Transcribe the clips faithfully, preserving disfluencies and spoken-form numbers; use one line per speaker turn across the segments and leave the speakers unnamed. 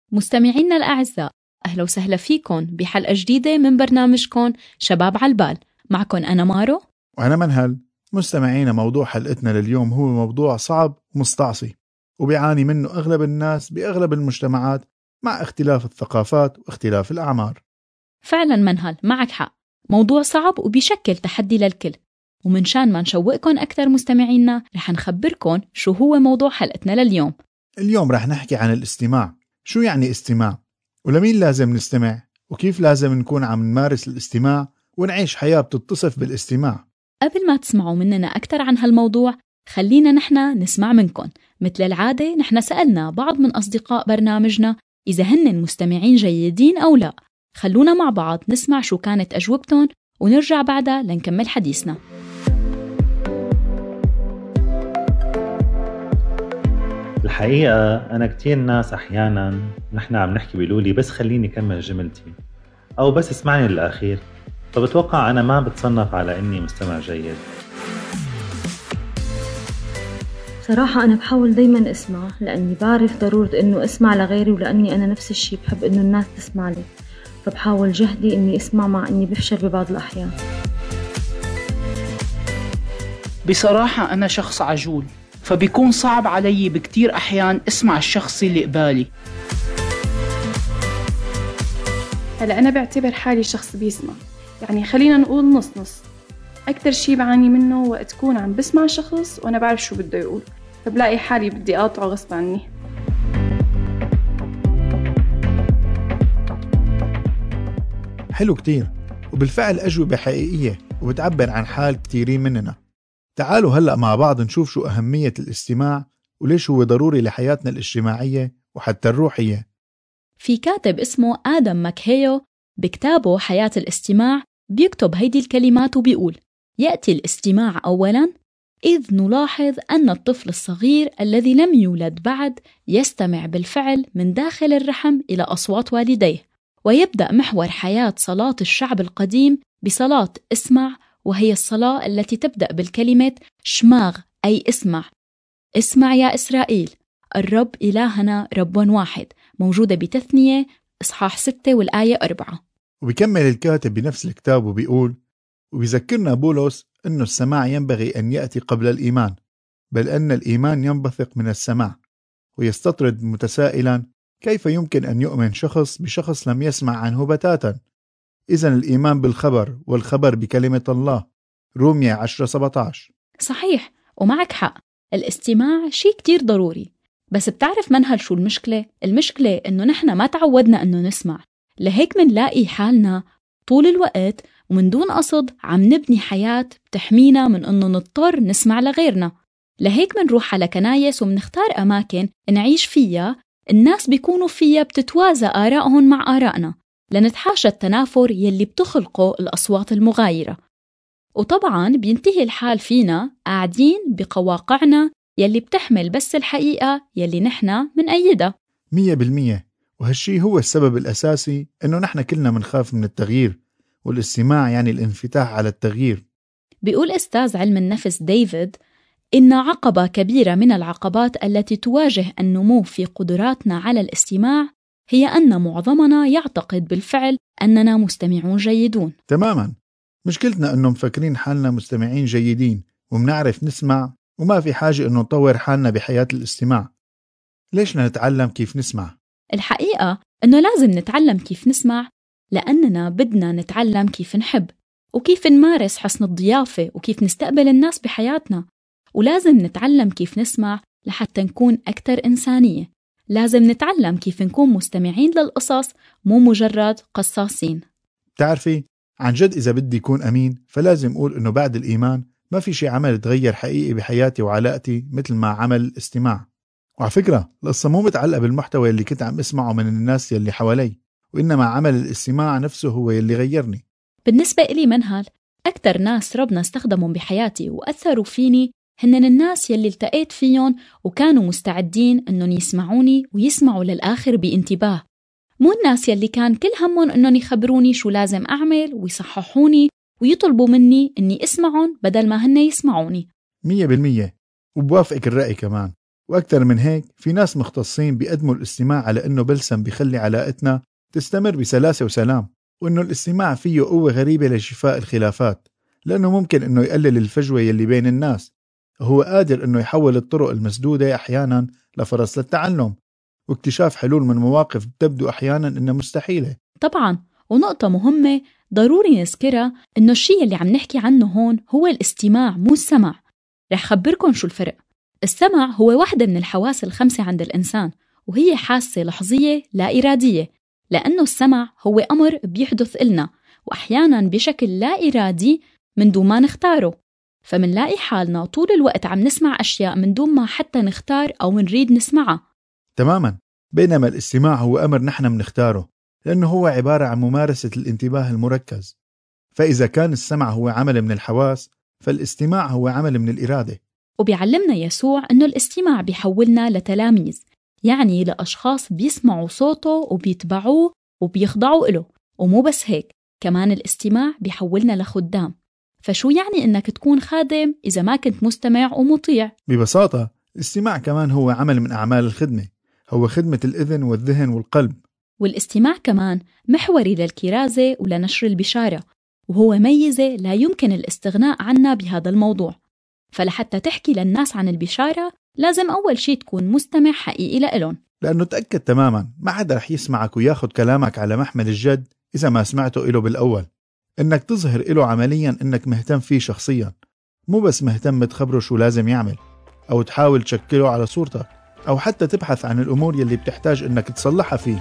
مستمعينا الأعزاء، أهلا وسهلا فيكن بحلقة جديدة من برنامجكن شباب على البال. معكن أنا مارو
وأنا منهل. مستمعينا، موضوع حلقتنا لليوم هو موضوع صعب ومستعصي وبيعاني منه أغلب الناس بأغلب المجتمعات مع اختلاف الثقافات واختلاف الأعمار.
فعلا منهل، معك حق، موضوع صعب وبيشكل تحدي للكل. ومن شان ما نشوقكن أكثر مستمعينا، رح نخبركن شو هو موضوع حلقتنا لليوم.
اليوم رح نحكي عن الاستماع. شو يعني استماع؟ ولمين لازم نستمع؟ وكيف لازم نكون عم نمارس الاستماع ونعيش حياة بتتصف بالاستماع؟
قبل ما تسمعوا مننا أكثر عن هالموضوع، خلينا نحنا نسمع منكن. مثل العادة نحنا سألنا بعض من أصدقاء برنامجنا إذا هن مستمعين جيدين أو لا. خلونا مع بعض نسمع شو كانت أجوبتهم ونرجع بعدها لنكمل حديثنا.
الحقيقة أنا كتير ناس أحياناً نحن عم نحكي بيقولولي بس خليني كمل جملتي أو بس اسمعني للأخير، فبتوقع أنا ما بتصنف على إني مستمع جيد.
صراحة أنا بحاول دايماً أسمع، لأني بعرف ضرورة إنه أسمع لغيري، ولأني أنا نفس الشي بحب إنه الناس تسمع لي، فبحاول جهدي إني أسمع مع إني بفشل ببعض الأحيان.
بصراحة أنا شخص عجول، فبيكون صعب علي بكتير أحيان أسمع الشخص اللي قبالي.
هلأ أنا بعتبر حالي شخص بيسمع، يعني خلينا نقول نص نص. أكتر شي بعاني منه وقت تكون عم بسمع شخص وأنا بعرف شو بده يقول، فبلاقي حالي بدي أقاطعه غصب عني.
حلو كتير، وبالفعل أجوبة حقيقية وبتعبر عن حال كتيرين مننا. تعالوا هلأ مع بعض نشوف شو أهمية الاستماع وليش هو ضروري لحياتنا الاجتماعية وحتى الروحية.
في كاتب اسمه آدم ماكهيو بكتابه حياة الاستماع بيكتب هيدي الكلمات وبيقول: يأتي الاستماع أولاً إذ نلاحظ أن الطفل الصغير الذي لم يولد بعد يستمع بالفعل من داخل الرحم إلى أصوات والديه، ويبدأ محور حياة صلاة الشعب القديم بصلاة اسمع، وهي الصلاة التي تبدأ بالكلمة شماغ أي اسمع. اسمع يا إسرائيل، الرب إلهنا رب واحد، موجودة بتثنية إصحاح ستة والآية أربعة.
وبيكمل الكاتب بنفس الكتاب وبيقول: ويذكرنا بولس أنه السماع ينبغي أن يأتي قبل الإيمان، بل أن الإيمان ينبثق من السماع. ويستطرد متسائلا: كيف يمكن أن يؤمن شخص بشخص لم يسمع عنه بتاتا؟ إذن الإيمان بالخبر، والخبر بكلمة الله. رومية عشرة سبعة عشر.
صحيح، ومعك حق، الاستماع شيء كتير ضروري. بس بتعرف منهل شو المشكلة؟ المشكلة إنه نحن ما تعودنا إنه نسمع، لهيك منلاقي حالنا طول الوقت ومن دون قصد عم نبني حياة بتحمينا من إنه نضطر نسمع لغيرنا. لهيك منروح على كنايس ومنختار أماكن نعيش فيها الناس بيكونوا فيها بتتوازى آرائهم مع آرائنا، لنتحاشى التنافر يلي بتخلقه الأصوات المغايرة. وطبعاً بينتهي الحال فينا قاعدين بقواقعنا يلي بتحمل بس الحقيقة يلي نحنا من أيدها.
مية بالمية. وهالشي هو السبب الأساسي إنه نحنا كلنا منخاف من التغيير، والاستماع يعني الانفتاح على التغيير.
بيقول أستاذ علم النفس ديفيد إن عقبة كبيرة من العقبات التي تواجه النمو في قدراتنا على الاستماع هي أن معظمنا يعتقد بالفعل أننا مستمعون جيدون.
تماماً. مشكلتنا أنه مفكرين حالنا مستمعين جيدين ومنعرف نسمع، وما في حاجة أنه نطور حالنا بحياة الاستماع. ليش نتعلم كيف نسمع؟
الحقيقة أنه لازم نتعلم كيف نسمع لأننا بدنا نتعلم كيف نحب، وكيف نمارس حسن الضيافة، وكيف نستقبل الناس بحياتنا. ولازم نتعلم كيف نسمع لحتى نكون أكثر إنسانية. لازم نتعلم كيف نكون مستمعين للقصص، مو مجرد قصاصين.
تعرفي، عن جد إذا بدي يكون أمين فلازم أقول إنه بعد الإيمان ما في شيء عمل تغير حقيقي بحياتي وعلاقتي مثل ما عمل الاستماع. وعلى فكرة القصة مو متعلقة بالمحتوى اللي كنت عم اسمعه من الناس يلي حوالي، وإنما عمل الاستماع نفسه هو يلي غيرني.
بالنسبة إلي منهل، أكتر ناس ربنا استخدمهم بحياتي وأثروا فيني هن الناس يلي التقيت فيهم وكانوا مستعدين إنهم يسمعوني ويسمعوا للآخر بانتباه. مو الناس يلي كان كل همهم إنهم يخبروني شو لازم أعمل ويصححوني ويطلبوا مني إني أسمعهم بدل ما هن يسمعوني.
مية بالمية. وبوافقك الرأي كمان. وأكثر من هيك في ناس مختصين بيقدموا الاستماع على أنه بلسم بيخلي علاقتنا تستمر بسلاسة وسلام، وأنه الاستماع فيه قوة غريبة لشفاء الخلافات، لأنه ممكن أنه يقلل الفجوة يلي بين الناس، وهو قادر أنه يحول الطرق المسدودة أحيانا لفرص للتعلم واكتشاف حلول من مواقف تبدو أحيانا أنها مستحيلة.
طبعا، ونقطة مهمة ضروري نذكرها إنه الشيء اللي عم نحكي عنه هون هو الاستماع مو السمع. رح خبركن شو الفرق. السمع هو واحدة من الحواس الخمسة عند الإنسان، وهي حاسة لحظية لا إرادية، لأنه السمع هو أمر بيحدث إلنا وأحياناً بشكل لا إرادي من دون ما نختاره، فمنلاقي حالنا طول الوقت عم نسمع أشياء من دون ما حتى نختار أو نريد نسمعها.
تماماً. بينما الاستماع هو أمر نحن منختاره، لأنه هو عبارة عن ممارسة الانتباه المركز. فإذا كان السمع هو عمل من الحواس، فالاستماع هو عمل من الإرادة.
وبيعلمنا يسوع أنه الاستماع بيحولنا لتلاميذ، يعني لأشخاص بيسمعوا صوته وبيتبعوه وبيخضعوا له. ومو بس هيك، كمان الاستماع بيحولنا لخدام. فشو يعني إنك تكون خادم إذا ما كنت مستمع ومطيع؟
ببساطة الاستماع كمان هو عمل من أعمال الخدمة، هو خدمة الإذن والذهن والقلب.
والاستماع كمان محوري للكرازة ولنشر البشارة، وهو ميزة لا يمكن الاستغناء عنها بهذا الموضوع. فلحتى تحكي للناس عن البشارة لازم أول شيء تكون مستمع حقيقي لإلهم،
لأنه تأكد تماماً ما حدا رح يسمعك وياخد كلامك على محمل الجد إذا ما سمعته إله بالأول. إنك تظهر إله عملياً إنك مهتم فيه شخصياً، مو بس مهتم تخبره شو لازم يعمل أو تحاول تشكله على صورتك أو حتى تبحث عن الأمور يلي بتحتاج إنك تصلحها فيه.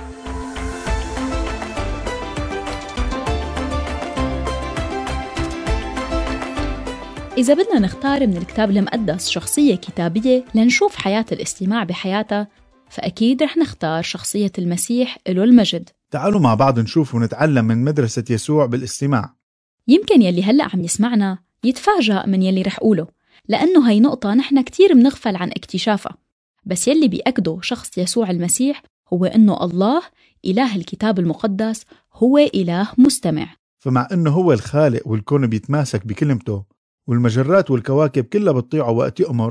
إذا بدنا نختار من الكتاب المقدس شخصية كتابية لنشوف حياة الاستماع بحياتها، فأكيد رح نختار شخصية المسيح إله المجد.
تعالوا مع بعض نشوف ونتعلم من مدرسة يسوع بالاستماع.
يمكن يلي هلأ عم يسمعنا يتفاجأ من يلي رح قوله، لأنه هاي نقطة نحن كتير منغفل عن اكتشافها. بس يلي بيأكده شخص يسوع المسيح هو إنه الله إله الكتاب المقدس هو إله مستمع.
فمع إنه هو الخالق والكون بيتماسك بكلمته والمجرات والكواكب كلها بتطيعه وقت يأمر،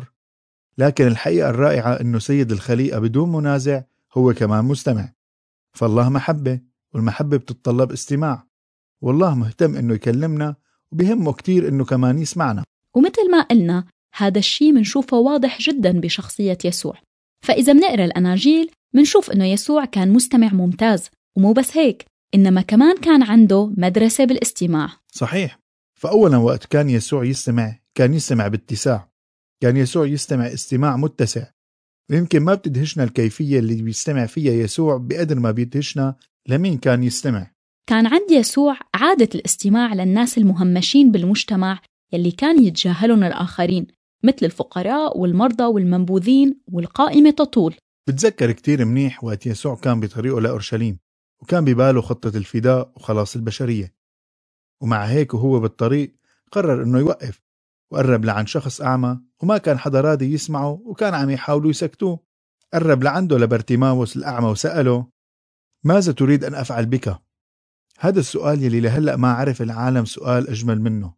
لكن الحقيقة الرائعة إنه سيد الخليقة بدون منازع هو كمان مستمع. فالله محبة، والمحبة بتتطلب استماع، والله مهتم إنه يكلمنا وبيهمه كتير إنه كمان يسمعنا.
ومثل ما قلنا هذا الشيء منشوفه واضح جدا بشخصية يسوع. فإذا منقرأ الأناجيل منشوف إنه يسوع كان مستمع ممتاز، ومو بس هيك إنما كمان كان عنده مدرسة بالاستماع.
صحيح. فأولا وقت كان يسوع يستمع كان يستمع باتساع، كان يسوع يستمع استماع متسع. ويمكن ما بتدهشنا الكيفية اللي بيستمع فيها يسوع بقدر ما بيدهشنا لمين كان يستمع.
كان عند يسوع عادة الاستماع للناس المهمشين بالمجتمع يلي كان يتجاهلون الآخرين، مثل الفقراء والمرضى والمنبوذين والقائمة تطول.
بتذكر كتير منيح وقت يسوع كان بطريقه لأورشليم، وكان بباله خطة الفداء وخلاص البشرية، ومع هيك وهو بالطريق قرر إنه يوقف وقرب لعن شخص أعمى وما كان حدا راضي يسمعه وكان عم يحاولوا يسكتوه. قرب لعنده لبرتيماوس الأعمى وسأله: ماذا تريد أن أفعل بك؟ هذا السؤال يلي لهلأ ما عرف العالم سؤال أجمل منه.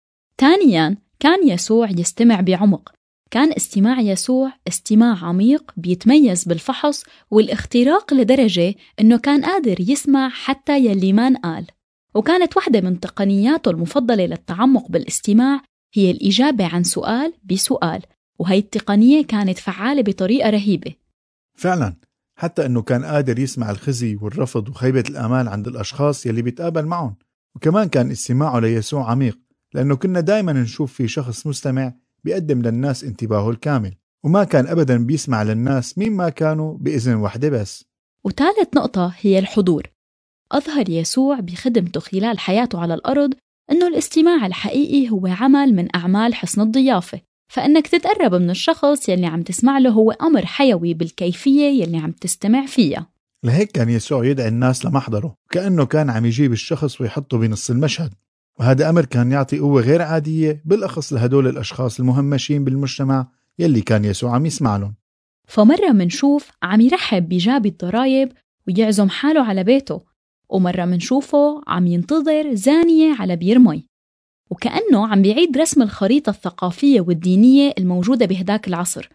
ثانياً كان يسوع يستمع بعمق. كان استماع يسوع استماع عميق بيتميز بالفحص والاختراق لدرجة إنه كان قادر يسمع حتى يلي ما نقال. وكانت واحدة من تقنياته المفضلة للتعمق بالاستماع هي الإجابة عن سؤال بسؤال، وهي التقنية كانت فعالة بطريقة رهيبة.
فعلاً، حتى إنه كان قادر يسمع الخزي والرفض وخيبة الآمال عند الأشخاص يلي بيتقابل معهم. وكمان كان استماعه ليسوع عميق، لأنه كنا دايماً نشوف في شخص مستمع بيقدم للناس انتباهه الكامل، وما كان أبداً بيسمع للناس مين ما كانوا بإذن واحدة بس.
وثالث نقطة هي الحضور. أظهر يسوع بخدمته خلال حياته على الأرض أنه الاستماع الحقيقي هو عمل من أعمال حسن الضيافة، فإنك تتقرب من الشخص يلي عم تسمع له هو أمر حيوي بالكيفية يلي عم تستمع فيها.
لهيك كان يسوع يدعي الناس لمحضره كأنه كان عم يجيب الشخص ويحطه بنص المشهد، وهذا أمر كان يعطي قوة غير عادية بالأخص لهدول الأشخاص المهمشين بالمجتمع يلي كان يسوع عم يسمع لهم.
فمرة منشوف عم يرحب بجاب الضرايب ويعزم حاله على بيته، ومرة منشوفه عم ينتظر زانية على بير مي، وكأنه عم بيعيد رسم الخريطة الثقافية والدينية الموجودة بهداك العصر.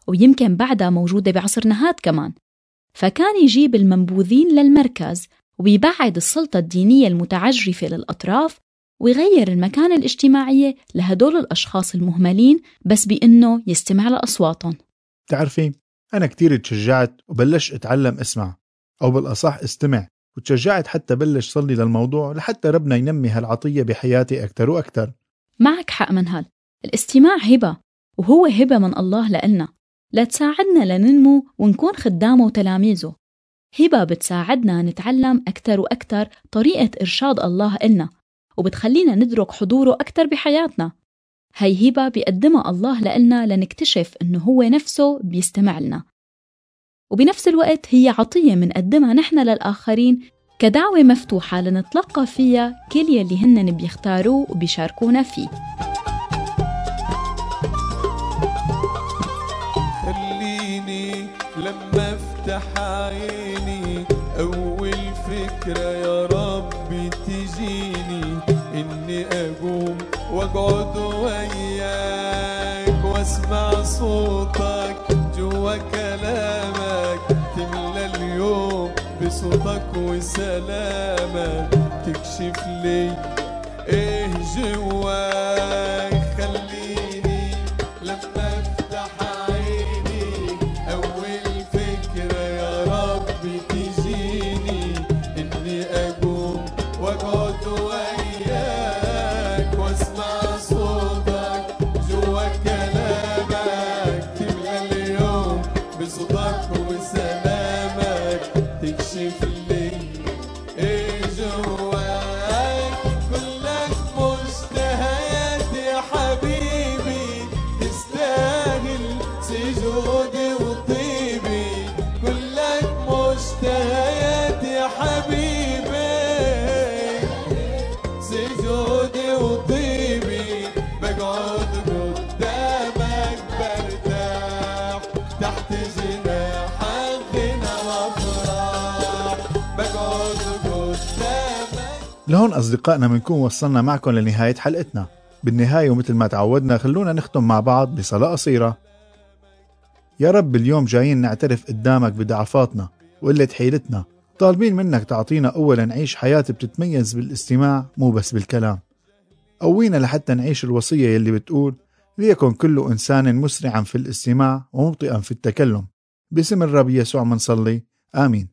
ويمكن بعدها موجودة بعصرنا هاد كمان. فكان يجيب المنبوذين للمركز ويبعد السلطة الدينية المتعجرفة للأطراف ويغير المكانة الاجتماعية لهدول الأشخاص المهملين بس بأنه يستمع لأصواتهم.
تعرفي أنا كتير تشجعت وبلش أتعلم أسمع، أو بالأصح استمع، وتشجعت حتى بلش صلي للموضوع لحتى ربنا ينمي هالعطية بحياتي أكتر وأكتر.
معك حق منهل، الاستماع هبة، وهو هبة من الله لإلنا لتساعدنا لننمو ونكون خدامه وتلاميذه. هبة بتساعدنا نتعلم أكتر وأكتر طريقة إرشاد الله إلنا، وبتخلينا ندرك حضوره أكتر بحياتنا. هاي هبة بيقدمها الله لإلنا لنكتشف إنه هو نفسه بيستمع لنا، وبنفس الوقت هي عطية منقدمها نحن للآخرين كدعوة مفتوحة لنتلقى فيها كل يلي هن بيختاروه وبيشاركونا فيه.
خليني لما افتح عيني أول فكرة يا ربي تجيني إني أقوم وأقعد وياك واسمع صوتك جوا كلامك، تملى اليوم بصوتك وسلامك، تكشف لي ايه جواك. خليني لما افتح عيني اول فكرة يا ربي تجيني اني اقوم واقعد وياك واسمع صوتك جوا كلامك، تملى اليوم بصوتك وسلامك، تكشف لي ايه جواك. كلك مشتهيات يا حبيبي، تستاهل سجودي وطيبي. كلك مشتهيات يا حبيبي، سجودي وطيبي. بقعد قدامك برتاح تحت جناحك غنى وافراح. بقعد قدامك.
لهون أصدقائنا منكون وصلنا معكم لنهاية حلقتنا. بالنهاية ومثل ما تعودنا خلونا نختم مع بعض بصلاة قصيرة. يا رب اليوم جايين نعترف قدامك بضعفاتنا وقلة حيلتنا، طالبين منك تعطينا أولا نعيش حياة بتتميز بالاستماع مو بس بالكلام. قوينا لحتى نعيش الوصية يلي بتقول ليكن كل إنسان مسرعا في الاستماع ومبطئا في التكلم. باسم الرب يسوع منصلي، آمين.